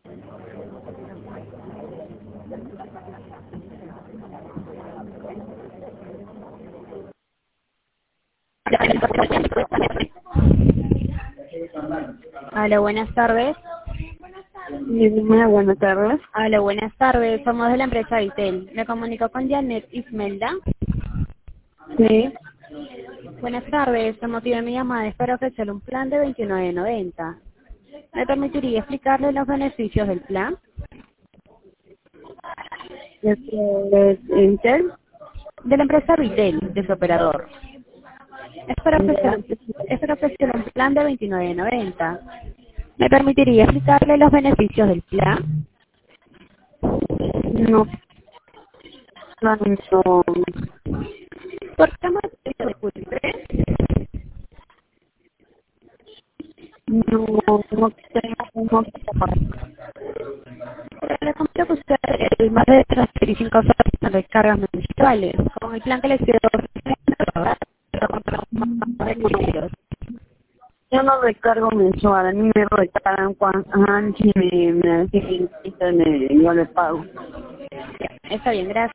Hola, buenas tardes. Buenas tardes. Hola, buenas tardes. Somos de la empresa Vitel. Me comunico con Janet Ismelda. Sí, Buenas tardes. El motivo de mi llamada es para ofrecerle un plan de 29.90. ¿Me permitiría explicarle los beneficios del plan? es Intel. De la empresa Vitel, de su operador. Es para ofrecer, Ya. es para ofrecer un plan de 29.90. ¿Me permitiría explicarle los beneficios del plan? No, no, ¿Por qué motivo, disculpe? no tengo no Le comento que usted más de transferir 5 horas de recargas mensuales. Con el plan que le quiero ofrecer, pero con más beneficios. yo no recargo mensual, a mí me recargan cuando si me yo le pago. Está bien, gracias.